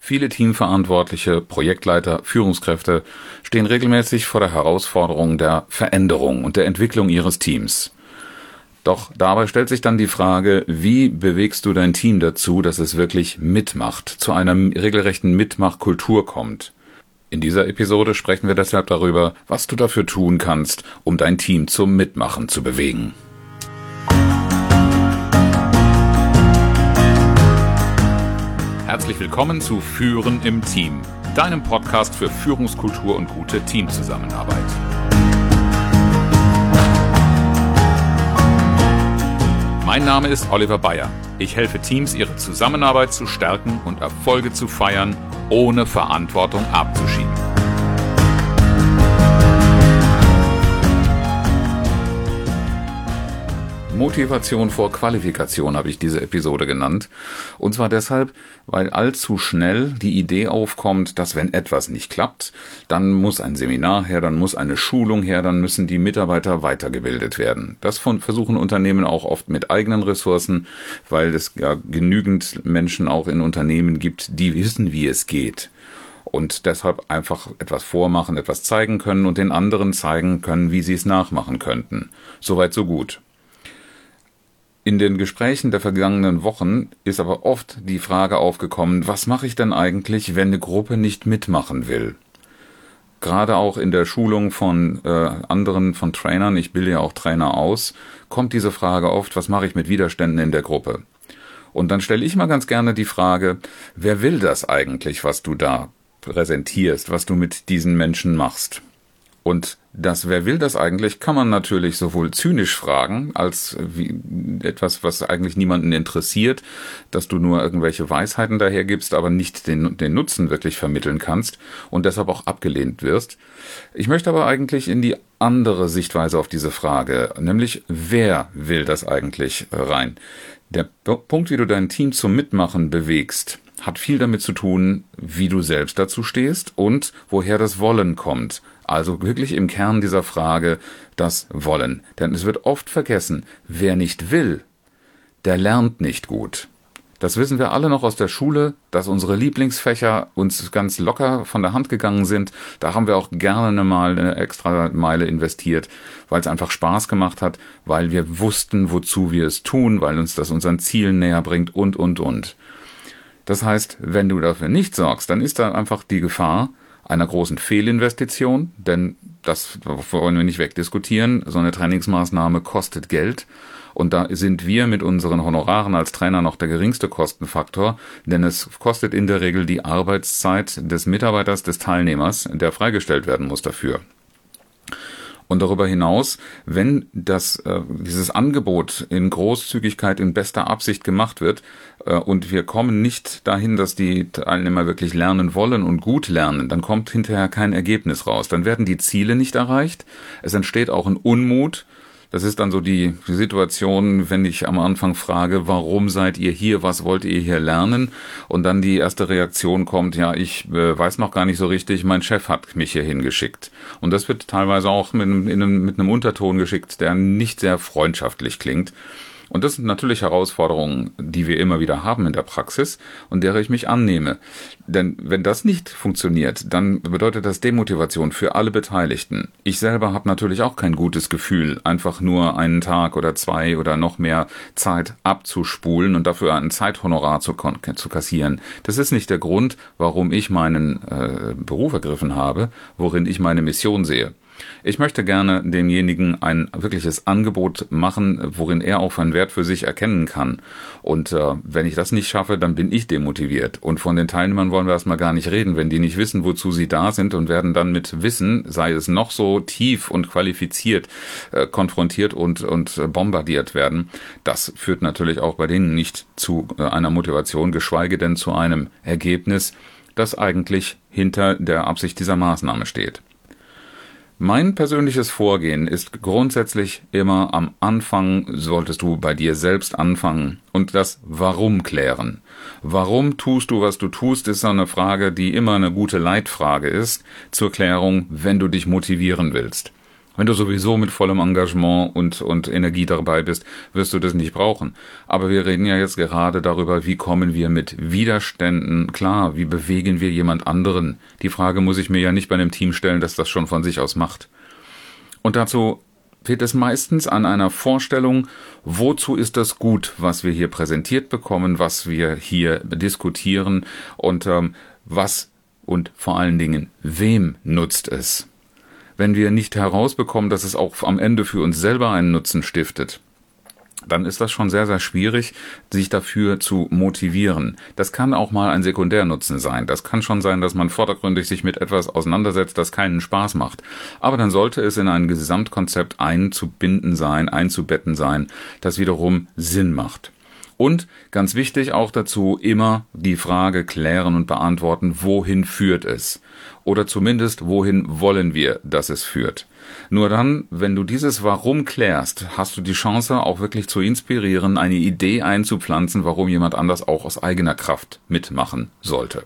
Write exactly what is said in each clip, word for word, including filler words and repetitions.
Viele Teamverantwortliche, Projektleiter, Führungskräfte stehen regelmäßig vor der Herausforderung der Veränderung und der Entwicklung ihres Teams. Doch dabei stellt sich dann die Frage, wie bewegst du dein Team dazu, dass es wirklich mitmacht, zu einer regelrechten Mitmachkultur kommt? In dieser Episode sprechen wir deshalb darüber, was du dafür tun kannst, um dein Team zum Mitmachen zu bewegen. Herzlich willkommen zu Führen im Team, deinem Podcast für Führungskultur und gute Teamzusammenarbeit. Mein Name ist Oliver Bayer. Ich helfe Teams, ihre Zusammenarbeit zu stärken und Erfolge zu feiern, ohne Verantwortung abzuschieben. Motivation vor Qualifikation habe ich diese Episode genannt. Und zwar deshalb, weil allzu schnell die Idee aufkommt, dass wenn etwas nicht klappt, dann muss ein Seminar her, dann muss eine Schulung her, dann müssen die Mitarbeiter weitergebildet werden. Das von, versuchen Unternehmen auch oft mit eigenen Ressourcen, weil es ja genügend Menschen auch in Unternehmen gibt, die wissen, wie es geht. Und deshalb einfach etwas vormachen, etwas zeigen können und den anderen zeigen können, wie sie es nachmachen könnten. Soweit, so gut. In den Gesprächen der vergangenen Wochen ist aber oft die Frage aufgekommen, was mache ich denn eigentlich, wenn eine Gruppe nicht mitmachen will? Gerade auch in der Schulung von äh, anderen, von Trainern, ich bilde ja auch Trainer aus, kommt diese Frage oft, was mache ich mit Widerständen in der Gruppe? Und dann stelle ich mal ganz gerne die Frage, wer will das eigentlich, was du da präsentierst, was du mit diesen Menschen machst? Und das, wer will das eigentlich, kann man natürlich sowohl zynisch fragen, als wie etwas, was eigentlich niemanden interessiert, dass du nur irgendwelche Weisheiten dahergibst, aber nicht den, den Nutzen wirklich vermitteln kannst und deshalb auch abgelehnt wirst. Ich möchte aber eigentlich in die andere Sichtweise auf diese Frage, nämlich wer will das eigentlich rein? Der Punkt, wie du dein Team zum Mitmachen bewegst, hat viel damit zu tun, wie du selbst dazu stehst und woher das Wollen kommt. Also wirklich im Kern dieser Frage das Wollen. Denn es wird oft vergessen, wer nicht will, der lernt nicht gut. Das wissen wir alle noch aus der Schule, dass unsere Lieblingsfächer uns ganz locker von der Hand gegangen sind. Da haben wir auch gerne mal eine extra Meile investiert, weil es einfach Spaß gemacht hat, weil wir wussten, wozu wir es tun, weil uns das unseren Zielen näher bringt und, und, und. Das heißt, wenn du dafür nicht sorgst, dann ist da einfach die Gefahr einer großen Fehlinvestition, denn das wollen wir nicht wegdiskutieren, so eine Trainingsmaßnahme kostet Geld und da sind wir mit unseren Honoraren als Trainer noch der geringste Kostenfaktor, denn es kostet in der Regel die Arbeitszeit des Mitarbeiters, des Teilnehmers, der freigestellt werden muss dafür. Und darüber hinaus, wenn das äh, dieses Angebot in Großzügigkeit, in bester Absicht gemacht wird äh, und wir kommen nicht dahin, dass die Teilnehmer wirklich lernen wollen und gut lernen, dann kommt hinterher kein Ergebnis raus. Dann werden die Ziele nicht erreicht. Es entsteht auch ein Unmut. Das ist dann so die, die Situation, wenn ich am Anfang frage, warum seid ihr hier, was wollt ihr hier lernen? Und dann die erste Reaktion kommt, ja, ich äh, weiß noch gar nicht so richtig, mein Chef hat mich hier hingeschickt. Und das wird teilweise auch mit einem, in einem, mit einem Unterton geschickt, der nicht sehr freundschaftlich klingt. Und das sind natürlich Herausforderungen, die wir immer wieder haben in der Praxis und derer ich mich annehme. Denn wenn das nicht funktioniert, dann bedeutet das Demotivation für alle Beteiligten. Ich selber habe natürlich auch kein gutes Gefühl, einfach nur einen Tag oder zwei oder noch mehr Zeit abzuspulen und dafür ein Zeithonorar zu, zu kassieren. Das ist nicht der Grund, warum ich meinen äh, Beruf ergriffen habe, worin ich meine Mission sehe. Ich möchte gerne demjenigen ein wirkliches Angebot machen, worin er auch einen Wert für sich erkennen kann. Und äh, wenn ich das nicht schaffe, dann bin ich demotiviert. Und von den Teilnehmern wollen wir erstmal gar nicht reden, wenn die nicht wissen, wozu sie da sind und werden dann mit Wissen, sei es noch so tief und qualifiziert, äh, konfrontiert und, und bombardiert werden. Das führt natürlich auch bei denen nicht zu äh, einer Motivation, geschweige denn zu einem Ergebnis, das eigentlich hinter der Absicht dieser Maßnahme steht. Mein persönliches Vorgehen ist grundsätzlich immer am Anfang, solltest du bei dir selbst anfangen und das Warum klären. Warum tust du, was du tust, ist eine Frage, die immer eine gute Leitfrage ist zur Klärung, wenn du dich motivieren willst. Wenn du sowieso mit vollem Engagement und, und Energie dabei bist, wirst du das nicht brauchen. Aber wir reden ja jetzt gerade darüber, wie kommen wir mit Widerständen klar, wie bewegen wir jemand anderen. Die Frage muss ich mir ja nicht bei einem Team stellen, das das schon von sich aus macht. Und dazu fehlt es meistens an einer Vorstellung, wozu ist das gut, was wir hier präsentiert bekommen, was wir hier diskutieren und ähm, was und vor allen Dingen, wem nutzt es? Wenn wir nicht herausbekommen, dass es auch am Ende für uns selber einen Nutzen stiftet, dann ist das schon sehr, sehr schwierig, sich dafür zu motivieren. Das kann auch mal ein Sekundärnutzen sein. Das kann schon sein, dass man vordergründig sich mit etwas auseinandersetzt, das keinen Spaß macht. Aber dann sollte es in ein Gesamtkonzept einzubinden sein, einzubetten sein, das wiederum Sinn macht. Und ganz wichtig auch dazu, immer die Frage klären und beantworten, wohin führt es? Oder zumindest, wohin wollen wir, dass es führt? Nur dann, wenn du dieses Warum klärst, hast du die Chance, auch wirklich zu inspirieren, eine Idee einzupflanzen, warum jemand anders auch aus eigener Kraft mitmachen sollte.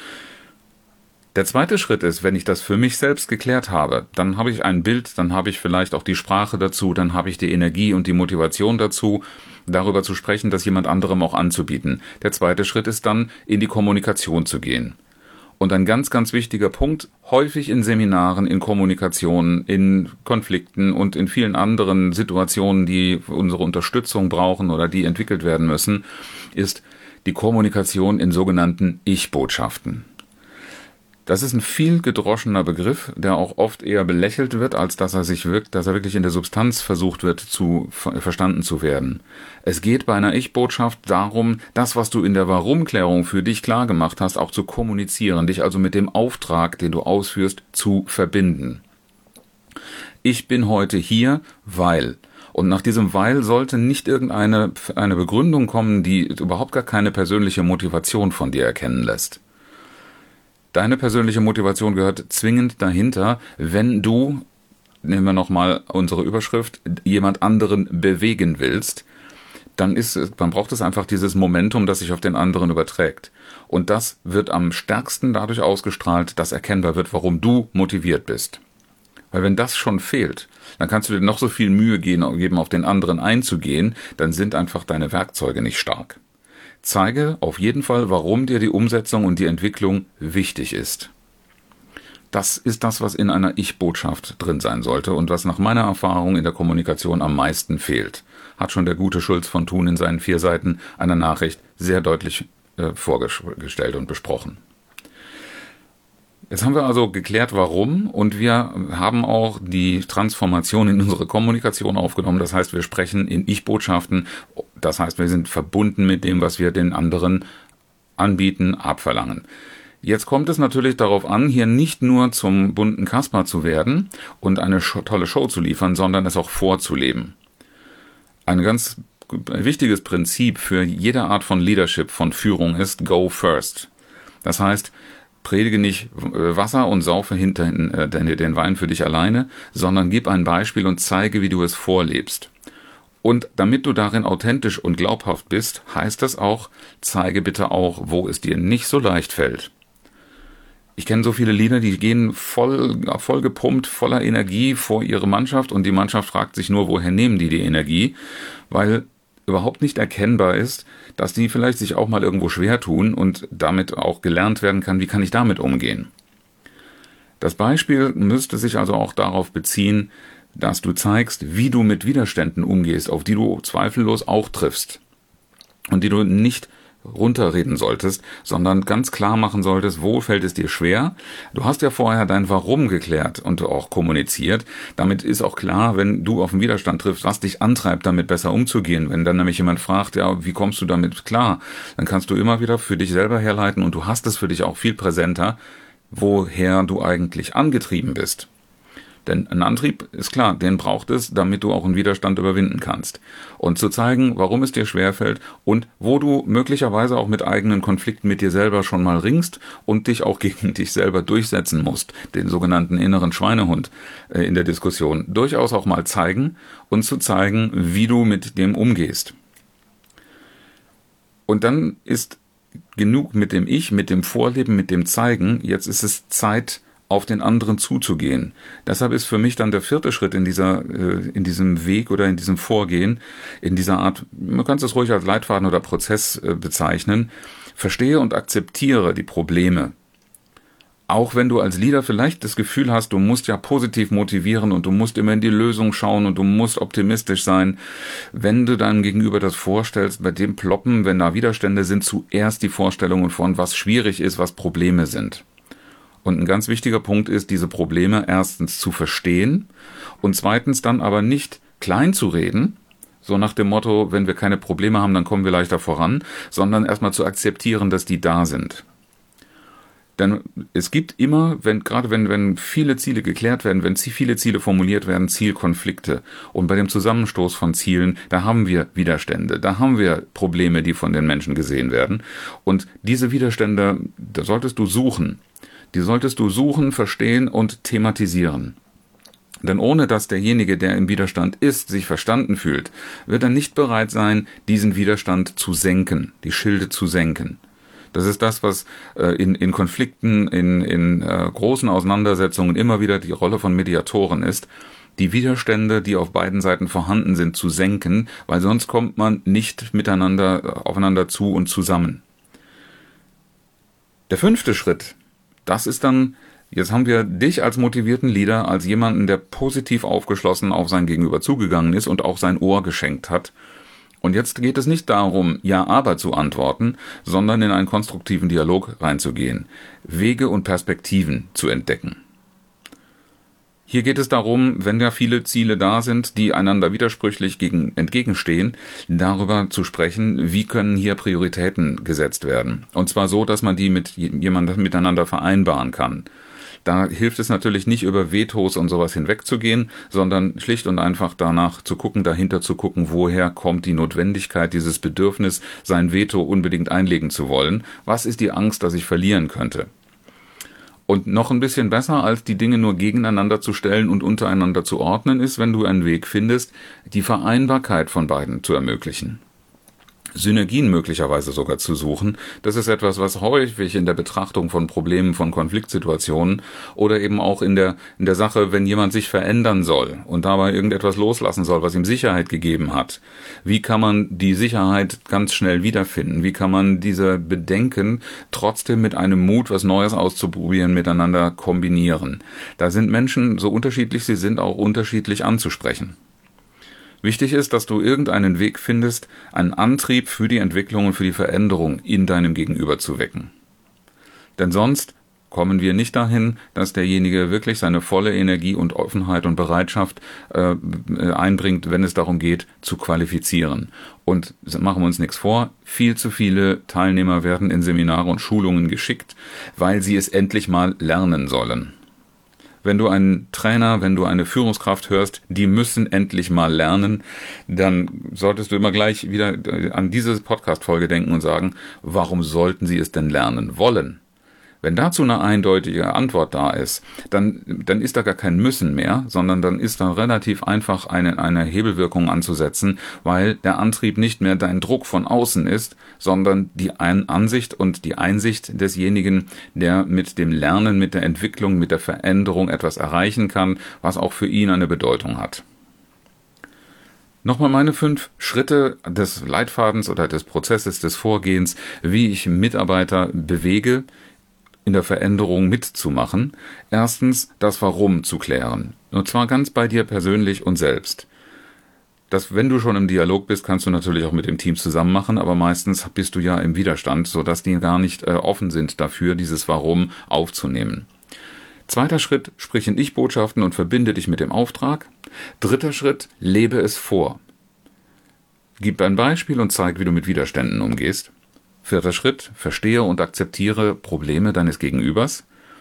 Der zweite Schritt ist, wenn ich das für mich selbst geklärt habe, dann habe ich ein Bild, dann habe ich vielleicht auch die Sprache dazu, dann habe ich die Energie und die Motivation dazu, darüber zu sprechen, das jemand anderem auch anzubieten. Der zweite Schritt ist dann, in die Kommunikation zu gehen. Und ein ganz, ganz wichtiger Punkt, häufig in Seminaren, in Kommunikationen, in Konflikten und in vielen anderen Situationen, die unsere Unterstützung brauchen oder die entwickelt werden müssen, ist die Kommunikation in sogenannten Ich-Botschaften. Das ist ein viel gedroschener Begriff, der auch oft eher belächelt wird, als dass er sich wirkt, dass er wirklich in der Substanz versucht wird, zu verstanden zu werden. Es geht bei einer Ich-Botschaft darum, das, was du in der Warum-Klärung für dich klar gemacht hast, auch zu kommunizieren, dich also mit dem Auftrag, den du ausführst, zu verbinden. Ich bin heute hier, weil. Und nach diesem Weil sollte nicht irgendeine eine Begründung kommen, die überhaupt gar keine persönliche Motivation von dir erkennen lässt. Deine persönliche Motivation gehört zwingend dahinter, wenn du, nehmen wir nochmal unsere Überschrift, jemand anderen bewegen willst, dann ist es, dann braucht es einfach dieses Momentum, das sich auf den anderen überträgt. Und das wird am stärksten dadurch ausgestrahlt, dass erkennbar wird, warum du motiviert bist. Weil wenn das schon fehlt, dann kannst du dir noch so viel Mühe geben, auf den anderen einzugehen, dann sind einfach deine Werkzeuge nicht stark. Zeige auf jeden Fall, warum dir die Umsetzung und die Entwicklung wichtig ist. Das ist das, was in einer Ich-Botschaft drin sein sollte und was nach meiner Erfahrung in der Kommunikation am meisten fehlt. Hat schon der gute Schulz von Thun in seinen vier Seiten einer Nachricht sehr deutlich äh, vorgestellt und besprochen. Jetzt haben wir also geklärt, warum, und wir haben auch die Transformation in unsere Kommunikation aufgenommen. Das heißt, wir sprechen in Ich-Botschaften. Das heißt, wir sind verbunden mit dem, was wir den anderen anbieten, abverlangen. Jetzt kommt es natürlich darauf an, hier nicht nur zum bunten Kasper zu werden und eine tolle Show zu liefern, sondern es auch vorzuleben. Ein ganz wichtiges Prinzip für jede Art von Leadership, von Führung ist Go First. Das heißt, predige nicht Wasser und saufe hinterhin äh, den Wein für dich alleine, sondern gib ein Beispiel und zeige, wie du es vorlebst. Und damit du darin authentisch und glaubhaft bist, heißt es auch, zeige bitte auch, wo es dir nicht so leicht fällt. Ich kenne so viele Leader, die gehen voll, voll gepumpt, voller Energie vor ihre Mannschaft und die Mannschaft fragt sich nur, woher nehmen die die Energie, weil überhaupt nicht erkennbar ist, dass die vielleicht sich auch mal irgendwo schwer tun und damit auch gelernt werden kann, wie kann ich damit umgehen. Das Beispiel müsste sich also auch darauf beziehen, dass du zeigst, wie du mit Widerständen umgehst, auf die du zweifellos auch triffst und die du nicht runterreden solltest, sondern ganz klar machen solltest, wo fällt es dir schwer. Du hast ja vorher dein Warum geklärt und auch kommuniziert. Damit ist auch klar, wenn du auf einen Widerstand triffst, was dich antreibt, damit besser umzugehen. Wenn dann nämlich jemand fragt, ja, wie kommst du damit klar, dann kannst du immer wieder für dich selber herleiten und du hast es für dich auch viel präsenter, woher du eigentlich angetrieben bist. Denn ein Antrieb ist klar, den braucht es, damit du auch einen Widerstand überwinden kannst. Und zu zeigen, warum es dir schwerfällt und wo du möglicherweise auch mit eigenen Konflikten mit dir selber schon mal ringst und dich auch gegen dich selber durchsetzen musst, den sogenannten inneren Schweinehund äh, in der Diskussion, durchaus auch mal zeigen und zu zeigen, wie du mit dem umgehst. Und dann ist genug mit dem Ich, mit dem Vorleben, mit dem Zeigen. Jetzt ist es Zeit, auf den anderen zuzugehen. Deshalb ist für mich dann der vierte Schritt in dieser, äh, in diesem Weg oder in diesem Vorgehen, in dieser Art, man kann es ruhig als Leitfaden oder Prozess äh, bezeichnen, verstehe und akzeptiere die Probleme. Auch wenn du als Leader vielleicht das Gefühl hast, du musst ja positiv motivieren und du musst immer in die Lösung schauen und du musst optimistisch sein, wenn du deinem Gegenüber das vorstellst, bei dem ploppen, wenn da Widerstände sind, zuerst die Vorstellungen von, was schwierig ist, was Probleme sind. Und ein ganz wichtiger Punkt ist, diese Probleme erstens zu verstehen und zweitens dann aber nicht klein zu reden, so nach dem Motto, wenn wir keine Probleme haben, dann kommen wir leichter voran, sondern erstmal zu akzeptieren, dass die da sind. Denn es gibt immer, wenn, gerade wenn, wenn viele Ziele geklärt werden, wenn viele Ziele formuliert werden, Zielkonflikte. Und bei dem Zusammenstoß von Zielen, da haben wir Widerstände, da haben wir Probleme, die von den Menschen gesehen werden. Und diese Widerstände, da solltest du suchen. Die solltest du suchen, verstehen und thematisieren. Denn ohne dass derjenige, der im Widerstand ist, sich verstanden fühlt, wird er nicht bereit sein, diesen Widerstand zu senken, die Schilde zu senken. Das ist das, was äh, in, in Konflikten, in, in äh, großen Auseinandersetzungen immer wieder die Rolle von Mediatoren ist, die Widerstände, die auf beiden Seiten vorhanden sind, zu senken, weil sonst kommt man nicht miteinander äh, aufeinander zu und zusammen. Der fünfte Schritt, das ist dann, jetzt haben wir dich als motivierten Leader, als jemanden, der positiv aufgeschlossen auf sein Gegenüber zugegangen ist und auch sein Ohr geschenkt hat. Und jetzt geht es nicht darum, ja, aber zu antworten, sondern in einen konstruktiven Dialog reinzugehen, Wege und Perspektiven zu entdecken. Hier geht es darum, wenn ja viele Ziele da sind, die einander widersprüchlich gegen, entgegenstehen, darüber zu sprechen, wie können hier Prioritäten gesetzt werden. Und zwar so, dass man die mit jemandem miteinander vereinbaren kann. Da hilft es natürlich nicht, über Vetos und sowas hinwegzugehen, sondern schlicht und einfach danach zu gucken, dahinter zu gucken, woher kommt die Notwendigkeit, dieses Bedürfnis, sein Veto unbedingt einlegen zu wollen. Was ist die Angst, dass ich verlieren könnte? Und noch ein bisschen besser, als die Dinge nur gegeneinander zu stellen und untereinander zu ordnen, ist, wenn du einen Weg findest, die Vereinbarkeit von beiden zu ermöglichen. Synergien möglicherweise sogar zu suchen. Das ist etwas, was häufig in der Betrachtung von Problemen, von Konfliktsituationen oder eben auch in der, in der Sache, wenn jemand sich verändern soll und dabei irgendetwas loslassen soll, was ihm Sicherheit gegeben hat. Wie kann man die Sicherheit ganz schnell wiederfinden? Wie kann man diese Bedenken trotzdem mit einem Mut, was Neues auszuprobieren, miteinander kombinieren? Da sind Menschen, so unterschiedlich sie sind, auch unterschiedlich anzusprechen. Wichtig ist, dass du irgendeinen Weg findest, einen Antrieb für die Entwicklung und für die Veränderung in deinem Gegenüber zu wecken. Denn sonst kommen wir nicht dahin, dass derjenige wirklich seine volle Energie und Offenheit und Bereitschaft äh, einbringt, wenn es darum geht, zu qualifizieren. Und machen wir uns nichts vor, viel zu viele Teilnehmer werden in Seminare und Schulungen geschickt, weil sie es endlich mal lernen sollen. Wenn du einen Trainer, wenn du eine Führungskraft hörst, die müssen endlich mal lernen, dann solltest du immer gleich wieder an diese Podcast-Folge denken und sagen, warum sollten sie es denn lernen wollen? Wenn dazu eine eindeutige Antwort da ist, dann, dann ist da gar kein Müssen mehr, sondern dann ist da relativ einfach eine, eine Hebelwirkung anzusetzen, weil der Antrieb nicht mehr dein Druck von außen ist, sondern die Ansicht und die Einsicht desjenigen, der mit dem Lernen, mit der Entwicklung, mit der Veränderung etwas erreichen kann, was auch für ihn eine Bedeutung hat. Nochmal meine fünf Schritte des Leitfadens oder des Prozesses des Vorgehens, wie ich Mitarbeiter bewege, in der Veränderung mitzumachen. Erstens, das Warum zu klären. Und zwar ganz bei dir persönlich und selbst. Das, wenn du schon im Dialog bist, kannst du natürlich auch mit dem Team zusammen machen, aber meistens bist du ja im Widerstand, sodass die gar nicht äh, offen sind dafür, dieses Warum aufzunehmen. Zweiter Schritt, sprich in Ich-Botschaften und verbinde dich mit dem Auftrag. Dritter Schritt, lebe es vor. Gib ein Beispiel und zeig, wie du mit Widerständen umgehst. Vierter Schritt, verstehe und akzeptiere Probleme deines Gegenübers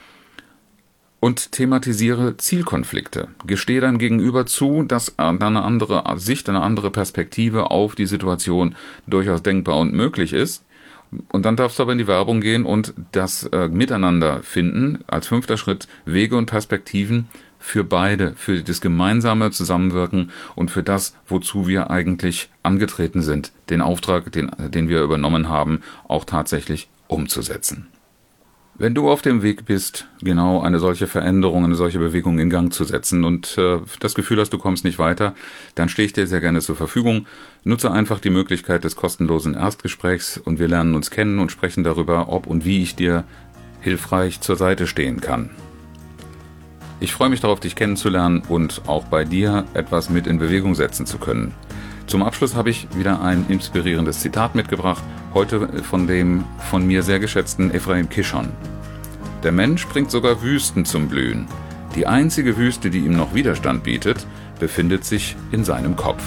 und thematisiere Zielkonflikte. Gestehe deinem Gegenüber zu, dass eine andere Sicht, eine andere Perspektive auf die Situation durchaus denkbar und möglich ist. Und dann darfst du aber in die Werbung gehen und das äh, Miteinander finden, als fünfter Schritt Wege und Perspektiven für beide, für das gemeinsame Zusammenwirken und für das, wozu wir eigentlich angetreten sind, den Auftrag, den, den wir übernommen haben, auch tatsächlich umzusetzen. Wenn du auf dem Weg bist, genau eine solche Veränderung, eine solche Bewegung in Gang zu setzen und äh, das Gefühl hast, du kommst nicht weiter, dann stehe ich dir sehr gerne zur Verfügung. Nutze einfach die Möglichkeit des kostenlosen Erstgesprächs und wir lernen uns kennen und sprechen darüber, ob und wie ich dir hilfreich zur Seite stehen kann. Ich freue mich darauf, dich kennenzulernen und auch bei dir etwas mit in Bewegung setzen zu können. Zum Abschluss habe ich wieder ein inspirierendes Zitat mitgebracht, heute von dem von mir sehr geschätzten Ephraim Kishon. Der Mensch bringt sogar Wüsten zum Blühen. Die einzige Wüste, die ihm noch Widerstand bietet, befindet sich in seinem Kopf.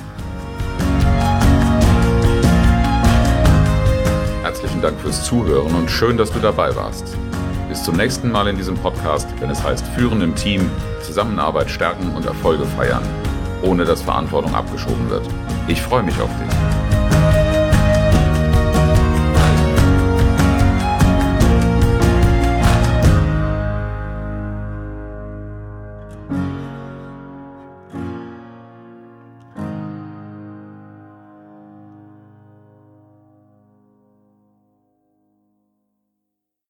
Herzlichen Dank fürs Zuhören und schön, dass du dabei warst. Bis zum nächsten Mal in diesem Podcast, wenn es heißt Führen im Team, Zusammenarbeit stärken und Erfolge feiern, ohne dass Verantwortung abgeschoben wird. Ich freue mich auf dich.